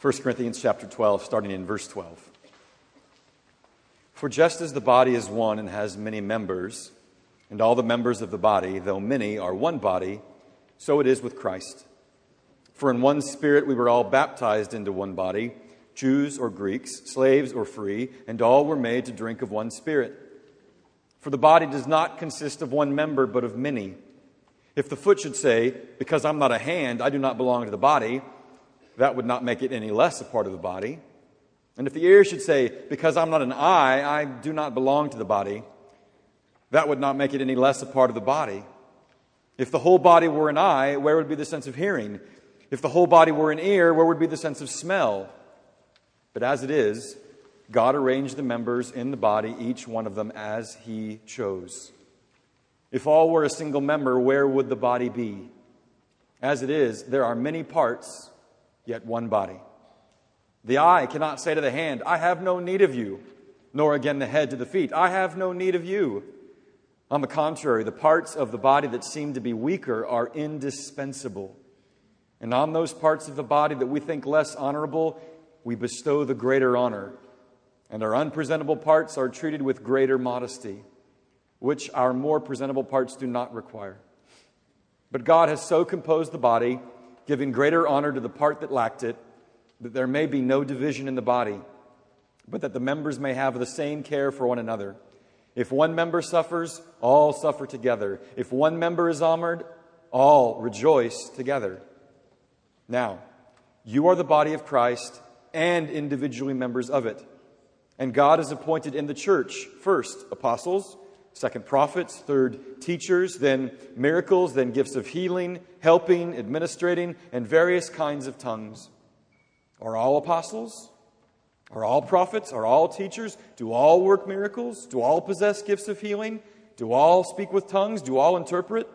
1 Corinthians chapter 12, starting in verse 12. For just as the body is one and has many members, and all the members of the body, though many, are one body, so it is with Christ. For in one Spirit we were all baptized into one body, Jews or Greeks, slaves or free, and all were made to drink of one Spirit. For the body does not consist of one member, but of many. If the foot should say, because I'm not a hand, I do not belong to the body, that would not make it any less a part of the body. And if the ear should say, because I'm not an eye, I do not belong to the body, that would not make it any less a part of the body. If the whole body were an eye, where would be the sense of hearing? If the whole body were an ear, where would be the sense of smell? But as it is, God arranged the members in the body, each one of them as He chose. If all were a single member, where would the body be? As it is, there are many parts, yet one body. The eye cannot say to the hand, I have no need of you, nor again the head to the feet, I have no need of you. On the contrary, the parts of the body that seem to be weaker are indispensable. And on those parts of the body that we think less honorable, we bestow the greater honor. And our unpresentable parts are treated with greater modesty, which our more presentable parts do not require. But God has so composed the body, giving greater honor to the part that lacked it, that there may be no division in the body, but that the members may have the same care for one another. If one member suffers, all suffer together. If one member is honored, all rejoice together. Now, you are the body of Christ and individually members of it. And God has appointed in the church, first apostles, second prophets, third teachers, then miracles, then gifts of healing, helping, administrating, and various kinds of tongues. Are all apostles? Are all prophets? Are all teachers? Do all work miracles? Do all possess gifts of healing? Do all speak with tongues? Do all interpret?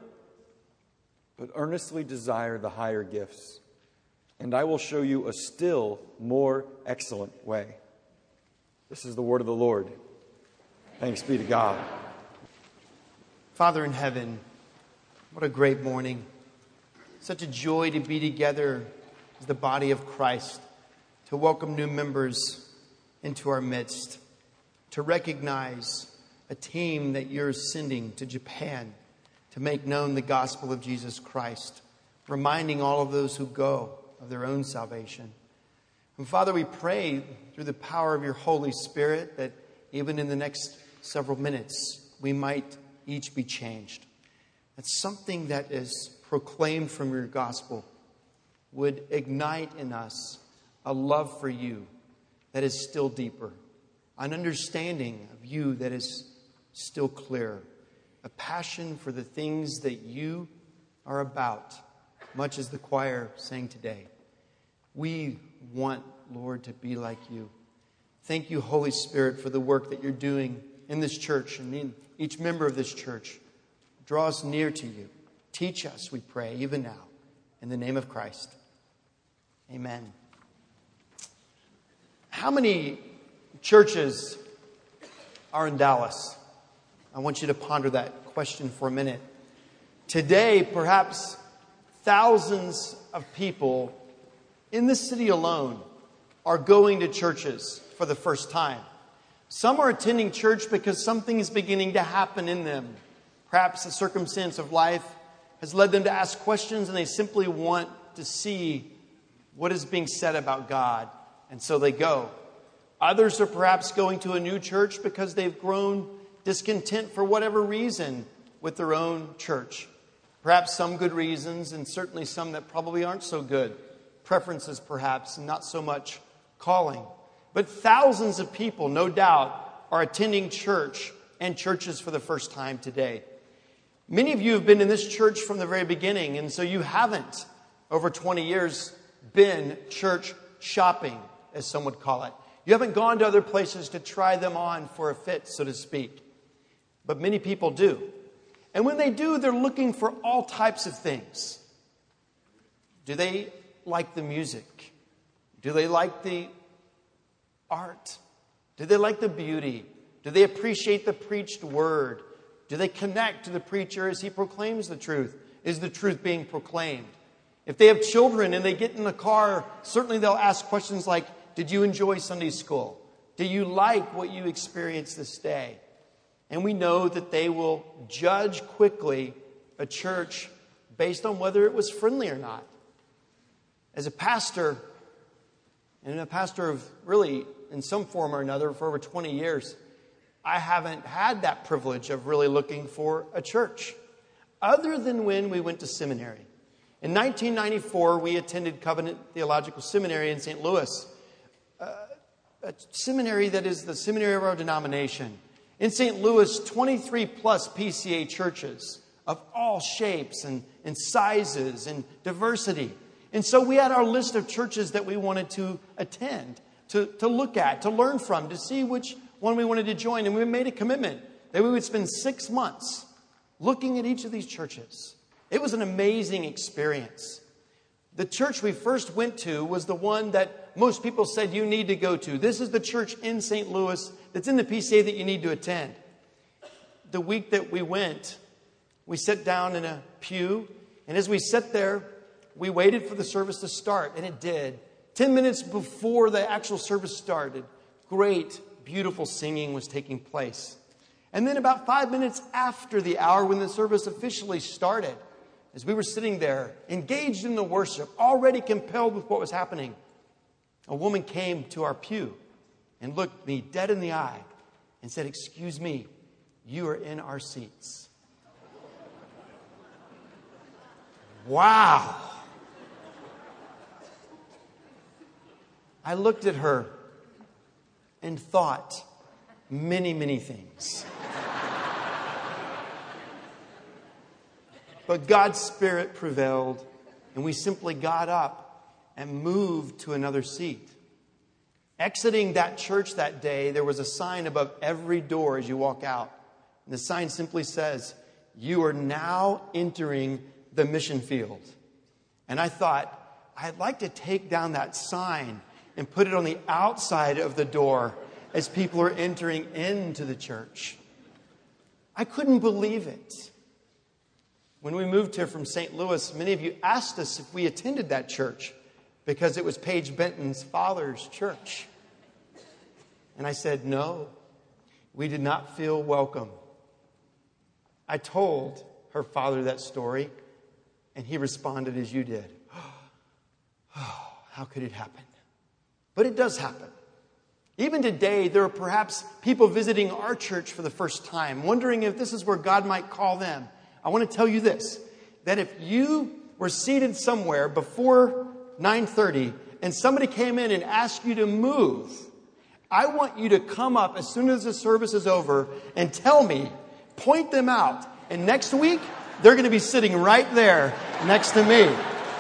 But earnestly desire the higher gifts, and I will show you a still more excellent way. This is the word of the Lord. Thanks be to God. Father in heaven, what a great morning. Such a joy to be together as the body of Christ, to welcome new members into our midst, to recognize a team that you're sending to Japan to make known the gospel of Jesus Christ, reminding all of those who go of their own salvation. And Father, we pray through the power of your Holy Spirit that even in the next several minutes, we might each be changed. That something that is proclaimed from your gospel would ignite in us a love for you that is still deeper, an understanding of you that is still clearer, a passion for the things that you are about, much as the choir sang today. We want, Lord, to be like you. Thank you, Holy Spirit, for the work that you're doing in this church and in each member of this church. Draw us near to you. Teach us, we pray, even now. In the name of Christ. Amen. How many churches are in Dallas? I want you to ponder that question for a minute. Today, perhaps thousands of people in this city alone are going to churches for the first time. Some are attending church because something is beginning to happen in them. Perhaps a circumstance of life has led them to ask questions and they simply want to see what is being said about God. And so they go. Others are perhaps going to a new church because they've grown discontent for whatever reason with their own church. Perhaps some good reasons and certainly some that probably aren't so good. Preferences perhaps, and not so much calling. But thousands of people, no doubt, are attending church and churches for the first time today. Many of you have been in this church from the very beginning, and so you haven't, over 20 years, been church shopping, as some would call it. You haven't gone to other places to try them on for a fit, so to speak. But many people do. And when they do, they're looking for all types of things. Do they like the music? Do they like the art? Do they like the beauty? Do they appreciate the preached word? Do they connect to the preacher as he proclaims the truth? Is the truth being proclaimed? If they have children and they get in the car, certainly they'll ask questions like, did you enjoy Sunday school? Do you like what you experienced this day? And we know that they will judge quickly a church based on whether it was friendly or not. As a pastor, and a pastor of really, in some form or another, for over 20 years, I haven't had that privilege of really looking for a church, other than when we went to seminary. In 1994, we attended Covenant Theological Seminary in St. Louis, a seminary that is the seminary of our denomination. In St. Louis, 23 plus PCA churches of all shapes and sizes and diversity. And so we had our list of churches that we wanted to attend, to look at, to learn from, to see which one we wanted to join. And we made a commitment that we would spend 6 months looking at each of these churches. It was an amazing experience. The church we first went to was the one that most people said you need to go to. This is the church in St. Louis that's in the PCA that you need to attend. The week that we went, we sat down in a pew, and as we sat there, we waited for the service to start, and it did. 10 minutes before the actual service started, great, beautiful singing was taking place. And then about 5 minutes after the hour when the service officially started, as we were sitting there, engaged in the worship, already compelled with what was happening, a woman came to our pew and looked me dead in the eye and said, "Excuse me, you are in our seats." Wow. I looked at her and thought many, many things. But God's Spirit prevailed, and we simply got up and moved to another seat. Exiting that church that day, there was a sign above every door as you walk out. And the sign simply says, "You are now entering the mission field." And I thought, I'd like to take down that sign and put it on the outside of the door as people are entering into the church. I couldn't believe it. When we moved here from St. Louis, many of you asked us if we attended that church because it was Paige Benton's father's church. And I said, no, we did not feel welcome. I told her father that story, and he responded as you did. Oh, how could it happen? But it does happen. Even today, there are perhaps people visiting our church for the first time, wondering if this is where God might call them. I want to tell you this, that if you were seated somewhere before 9:30 and somebody came in and asked you to move, I want you to come up as soon as the service is over and tell me, point them out. And next week, they're going to be sitting right there next to me.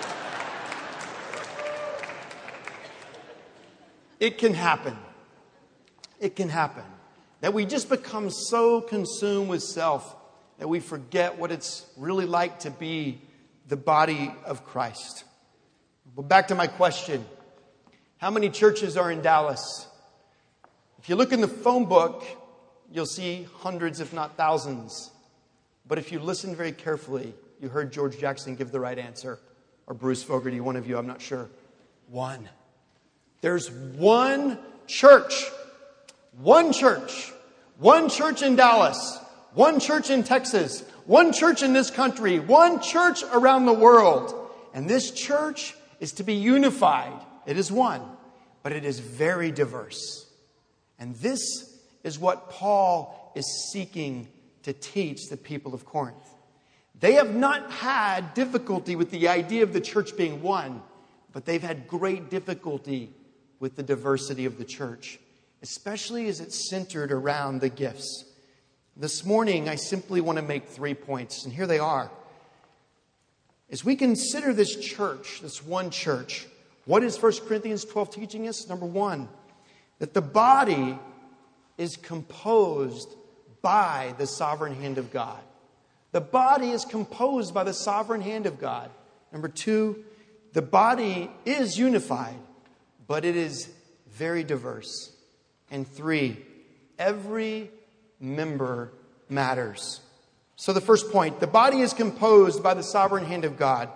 It can happen. It can happen that we just become so consumed with self that we forget what it's really like to be the body of Christ. But back to my question. How many churches are in Dallas? If you look in the phone book, you'll see hundreds, if not thousands. But if you listen very carefully, you heard George Jackson give the right answer. Or Bruce Fogarty, one of you, I'm not sure. One. There's one church. One church. One church in Dallas. One church in Texas. One church in this country. One church around the world. And this church is to be unified. It is one. But it is very diverse. And this is what Paul is seeking to teach the people of Corinth. They have not had difficulty with the idea of the church being one, but they've had great difficulty with the diversity of the church, especially as it's centered around the gifts. This morning, I simply want to make 3 points, and here they are. As we consider this church, this one church, what is 1 Corinthians 12 teaching us? Number one, that the body is composed by the sovereign hand of God. The body is composed by the sovereign hand of God. Number two, the body is unified, but it is very diverse. And three, every member matters. So the first point, the body is composed by the sovereign hand of God.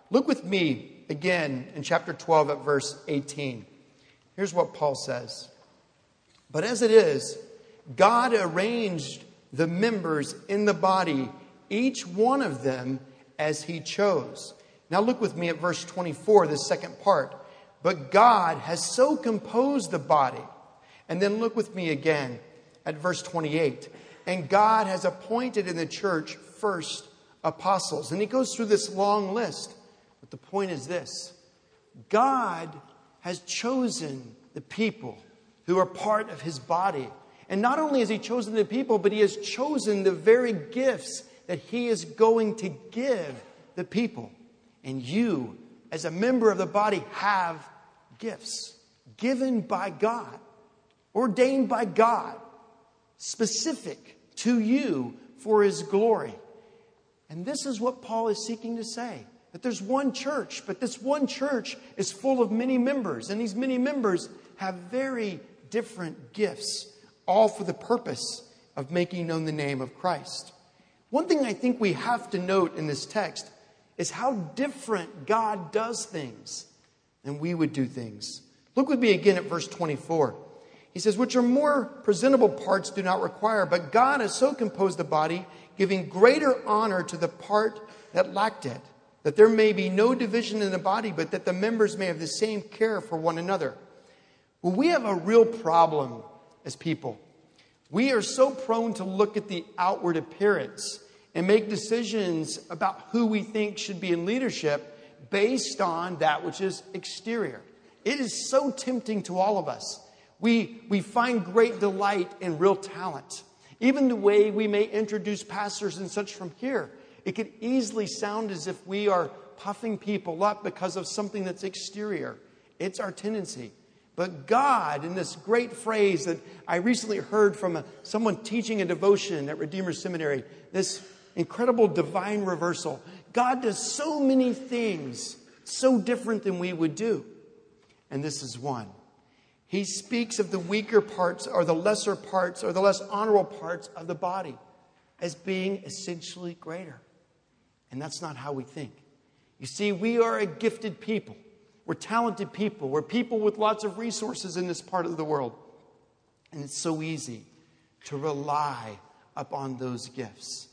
Look with me again in chapter 12 at verse 18. Here's what Paul says. But as it is, God arranged the members in the body, each one of them as he chose. Now look with me at verse 24, the second part. But God has so composed the body. And then look with me again at verse 28. And God has appointed in the church first apostles. And he goes through this long list. But the point is this. God has chosen the people who are part of his body. And not only has he chosen the people, but he has chosen the very gifts that he is going to give the people. And you, as a member of the body, have gifts given by God, ordained by God, specific to you for his glory. And this is what Paul is seeking to say. That there's one church, but this one church is full of many members. And these many members have very different gifts, all for the purpose of making known the name of Christ. One thing I think we have to note in this text is how different God does things than we would do things. Look with me again at verse 24. He says, which are more presentable parts do not require, but God has so composed the body, giving greater honor to the part that lacked it, that there may be no division in the body, but that the members may have the same care for one another. Well, we have a real problem as people. We are so prone to look at the outward appearance and make decisions about who we think should be in leadership based on that which is exterior. It is so tempting to all of us. We find great delight in real talent. Even the way we may introduce pastors and such from here, it could easily sound as if we are puffing people up because of something that's exterior. It's our tendency. But God, in this great phrase that I recently heard from someone teaching a devotion at Redeemer Seminary, this incredible divine reversal. God does so many things so different than we would do. And this is one. He speaks of the weaker parts or the lesser parts or the less honorable parts of the body as being essentially greater. And that's not how we think. You see, we are a gifted people. We're talented people. We're people with lots of resources in this part of the world. And it's so easy to rely upon those gifts.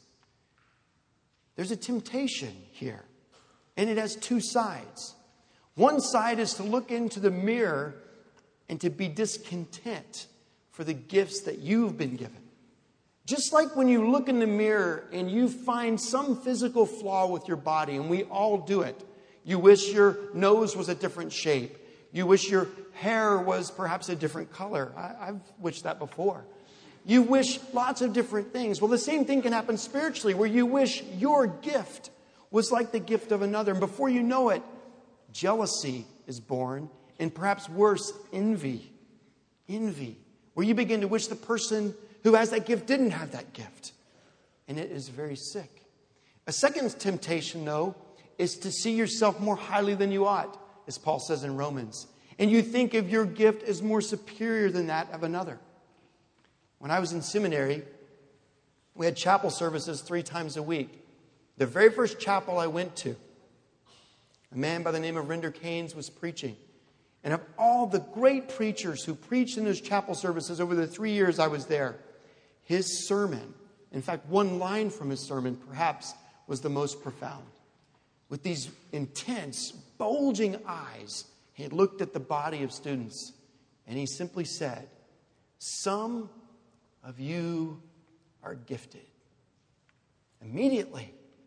There's a temptation here, and it has two sides. One side is to look into the mirror and to be discontent for the gifts that you've been given. Just like when you look in the mirror and you find some physical flaw with your body, and we all do it. You wish your nose was a different shape. You wish your hair was perhaps a different color. I've wished that before. You wish lots of different things. Well, the same thing can happen spiritually, where you wish your gift was like the gift of another. And before you know it, jealousy is born, and perhaps worse, envy. Envy, where you begin to wish the person who has that gift didn't have that gift. And it is very sick. A second temptation, though, is to see yourself more highly than you ought, as Paul says in Romans. And you think of your gift as more superior than that of another. When I was in seminary, we had chapel services 3 times a week. The very first chapel I went to, a man by the name of Render Keynes was preaching. And of all the great preachers who preached in those chapel services over the 3 years I was there, his sermon, in fact, one line from his sermon perhaps was the most profound. With these intense, bulging eyes, he looked at the body of students and he simply said, "Some of you are gifted." Immediately,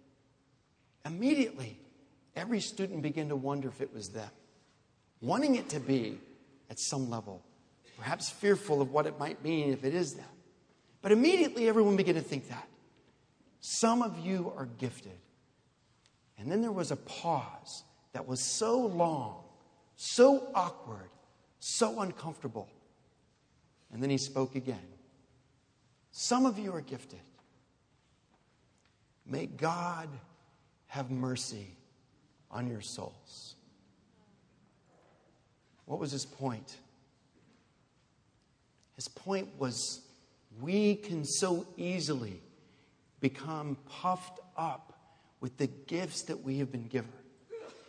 every student began to wonder if it was them, wanting it to be at some level, perhaps fearful of what it might mean if it is them. But immediately everyone began to think that. Some of you are gifted. And then there was a pause that was so long, so awkward, so uncomfortable. And then he spoke again. Some of you are gifted. May God have mercy on your souls. What was his point? His point was we can so easily become puffed up with the gifts that we have been given.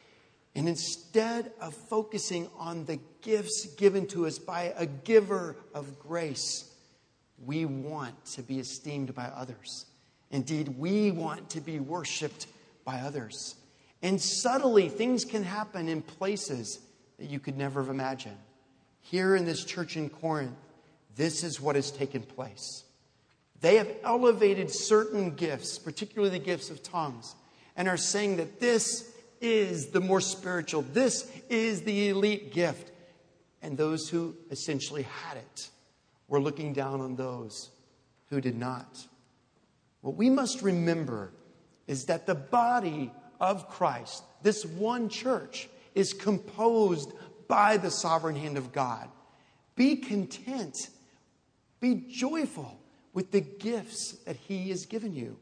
And instead of focusing on the gifts given to us by a giver of grace, we want to be esteemed by others. Indeed, we want to be worshiped by others. And subtly, things can happen in places that you could never have imagined. Here in this church in Corinth, this is what has taken place. They have elevated certain gifts, particularly the gifts of tongues, and are saying that this is the more spiritual, this is the elite gift. And those who essentially had it were looking down on those who did not. What we must remember is that the body of Christ, this one church, is composed by the sovereign hand of God. Be content, be joyful with the gifts that He has given you,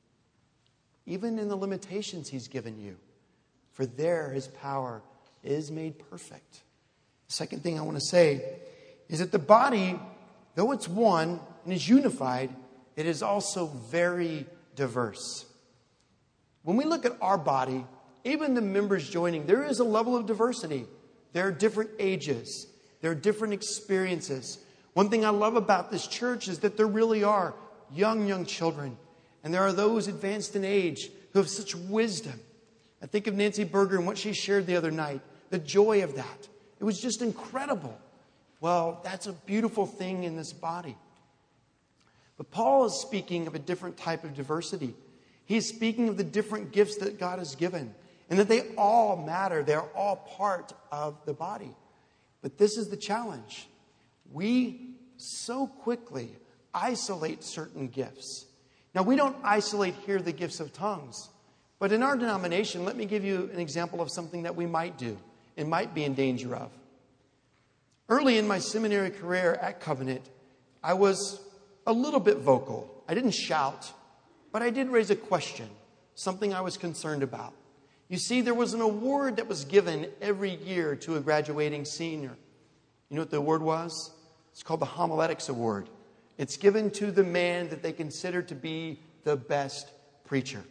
even in the limitations He's given you. For there His power is made perfect. The second thing I want to say is that the body, though it's one and is unified, it is also very diverse. When we look at our body, even the members joining, there is a level of diversity. There are different ages. There are different experiences. One thing I love about this church is that there really are young children. And there are those advanced in age who have such wisdom. I think of Nancy Berger and what she shared the other night. The joy of that. It was just incredible. Well, that's a beautiful thing in this body. But Paul is speaking of a different type of diversity. He's speaking of the different gifts that God has given. And that they all matter. They're all part of the body. But this is the challenge. We so quickly isolate certain gifts. Now, we don't isolate here the gifts of tongues. But in our denomination, let me give you an example of something that we might do and might be in danger of. Early in my seminary career at Covenant, I was a little bit vocal. I didn't shout, but I did raise a question, something I was concerned about. You see, there was an award that was given every year to a graduating senior. You know what the award was? It's called the Homiletics Award. It's given to the man that they consider to be the best preacher.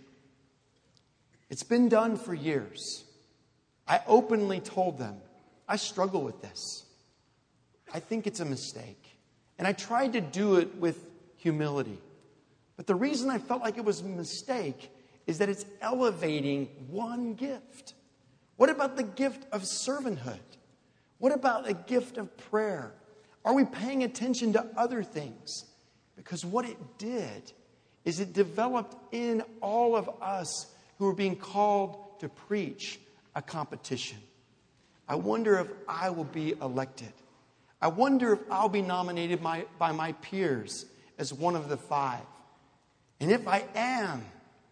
It's been done for years. I openly told them, I struggle with this. I think it's a mistake. And I tried to do it with humility. But the reason I felt like it was a mistake is that it's elevating one gift. What about the gift of servanthood? What about a gift of prayer? Are we paying attention to other things? Because what it did is it developed in all of us who are being called to preach a competition. I wonder if I will be elected. I wonder if I'll be nominated by my peers as one of the 5. And if I am,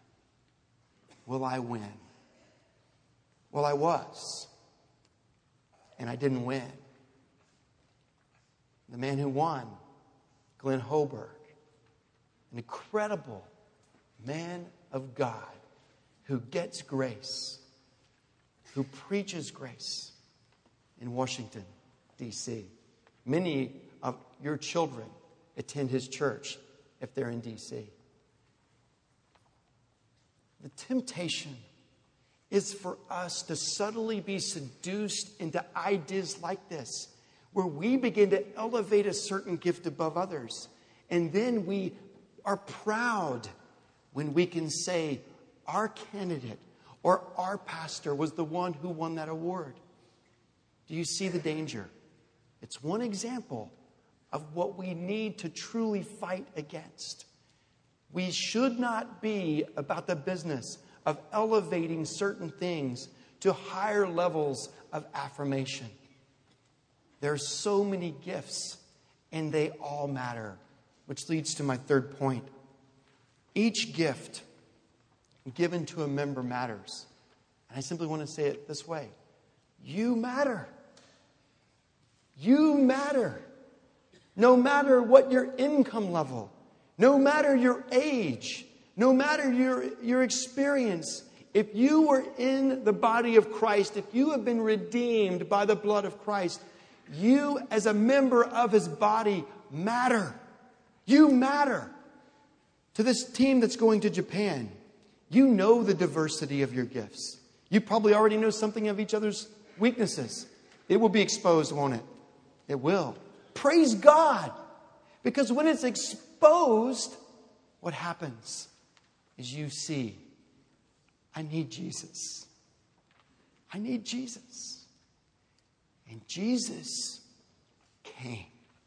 will I win? Well, I was. And I didn't win. The man who won, Glenn Hoberg, an incredible man of God who gets grace, who preaches grace in Washington, D.C. Many of your children attend his church if they're in D.C. The temptation is for us to subtly be seduced into ideas like this, where we begin to elevate a certain gift above others. And then we are proud when we can say, our candidate or our pastor was the one who won that award. Do you see the danger? It's one example of what we need to truly fight against. We should not be about the business of elevating certain things to higher levels of affirmation. There are so many gifts, and they all matter, which leads to my third point. Each gift given to a member matters. And I simply want to say it this way. You matter. You matter. No matter what your income level, no matter your age, no matter your experience, if you were in the body of Christ, if you have been redeemed by the blood of Christ, you as a member of His body matter. You matter. To this team that's going to Japan, you know the diversity of your gifts. You probably already know something of each other's weaknesses. It will be exposed, won't it? It will. Praise God. Because when it's exposed, what happens is you see, I need Jesus. I need Jesus. And Jesus came.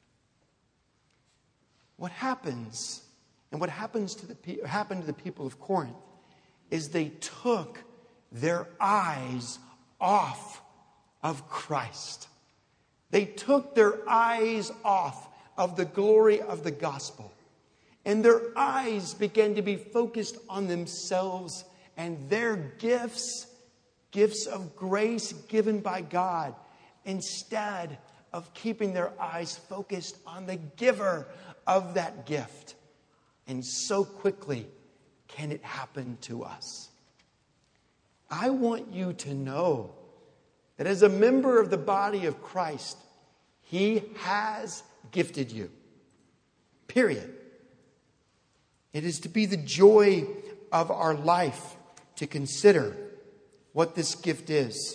What happens, and what happens happened to the people of Corinth, is they took their eyes off of Christ. They took their eyes off of the glory of the gospel. And their eyes began to be focused on themselves and their gifts of grace given by God, instead of keeping their eyes focused on the giver of that gift. And so quickly can it happen to us. I want you to know that as a member of the body of Christ, He has gifted you. Period. It is to be the joy of our life to consider what this gift is.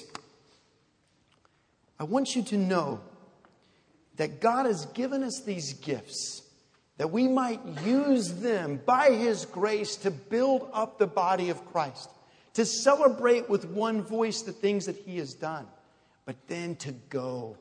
I want you to know that God has given us these gifts that we might use them by His grace to build up the body of Christ, to celebrate with one voice the things that He has done, but then to go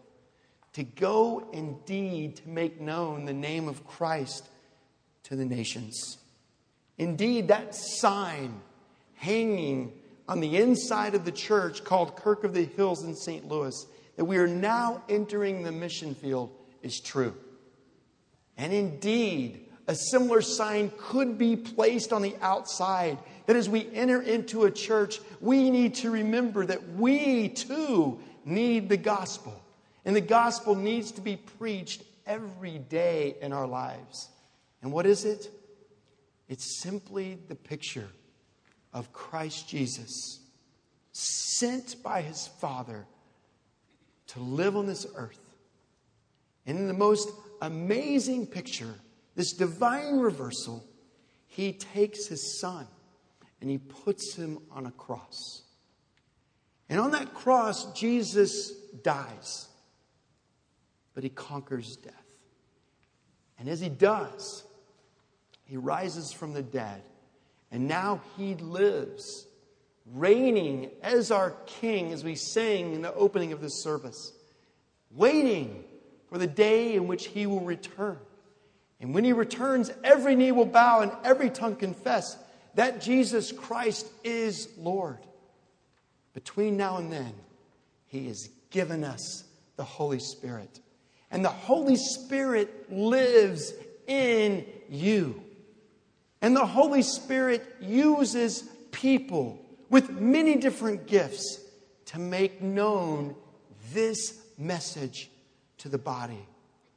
indeed to make known the name of Christ to the nations. Indeed, that sign hanging on the inside of the church called Kirk of the Hills in St. Louis, that we are now entering the mission field, is true. And indeed, a similar sign could be placed on the outside, that as we enter into a church, we need to remember that we too need the gospel. And the gospel needs to be preached every day in our lives. And what is it? It's simply the picture of Christ Jesus, sent by His Father to live on this earth. And in the most amazing picture, this divine reversal, He takes His Son and He puts Him on a cross. And on that cross, Jesus dies, but He conquers death. And as He does, He rises from the dead. And now He lives, reigning as our King, as we sang in the opening of this service, waiting for the day in which He will return. And when He returns, every knee will bow and every tongue confess that Jesus Christ is Lord. Between now and then, He has given us the Holy Spirit. And the Holy Spirit lives in you. And the Holy Spirit uses people with many different gifts to make known this message to the body.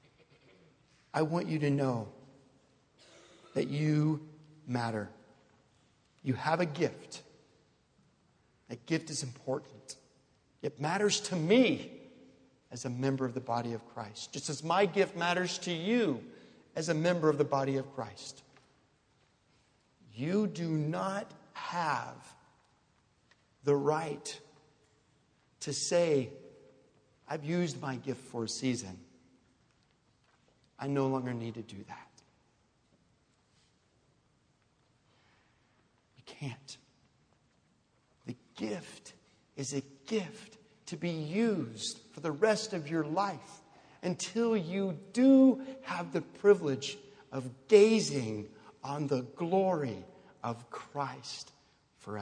I want you to know that you matter. You have a gift. That gift is important. It matters to me as a member of the body of Christ, just as my gift matters to you as a member of the body of Christ. You do not have the right to say, I've used my gift for a season. I no longer need to do that. You can't. The gift is a gift to be used for the rest of your life until you do have the privilege of gazing on the glory of Christ forever.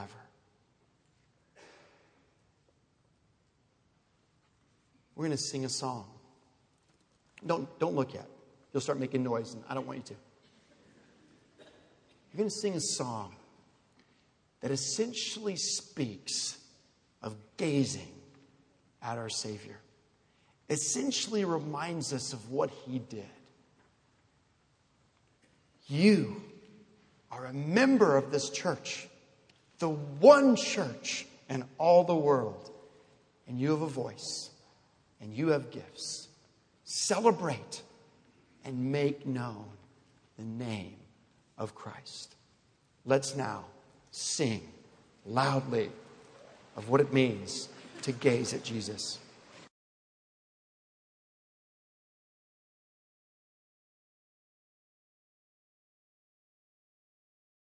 We're going to sing a song. Don't look yet. You'll start making noise, and I don't want you to. You're going to sing a song that essentially speaks of gazing at our Savior. Essentially reminds us of what He did. You are a member of this church, the one church in all the world, and you have a voice, and you have gifts. Celebrate and make known the name of Christ. Let's now sing loudly of what it means to gaze at Jesus.